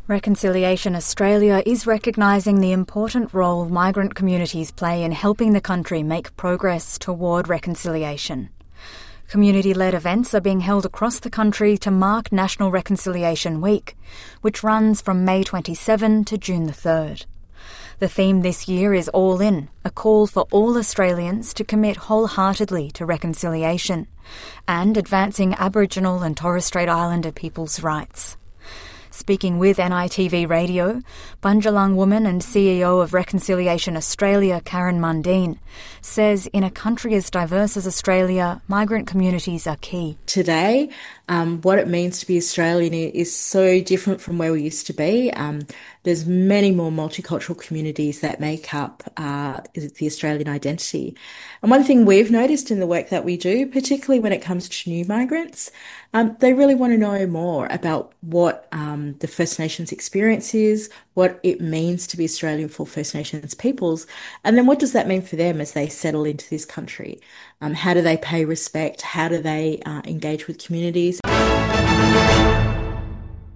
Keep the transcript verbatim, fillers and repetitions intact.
Reconciliation Australia is recognising the important role migrant communities play in helping the country make progress toward reconciliation. Community-led events are being held across the country to mark National Reconciliation Week, which runs from May twenty-seventh to June the third. The theme this year is All In, a call for all Australians to commit wholeheartedly to reconciliation and advancing Aboriginal and Torres Strait Islander people's rights. Speaking with N I T V Radio, Bundjalung woman and C E O of Reconciliation Australia, Karen Mundine, says in a country as diverse as Australia, migrant communities are key. Today, um, what it means to be Australian is so different from where we used to be. Um, there's many more multicultural communities that make up uh, the Australian identity. And one thing we've noticed in the work that we do, particularly when it comes to new migrants, um, they really want to know more about what um, the First Nations experience is, what it means to be Australian for First Nations peoples, and then what does that mean for them as they settle into this country? Um, how do they pay respect? How do they uh, engage with communities?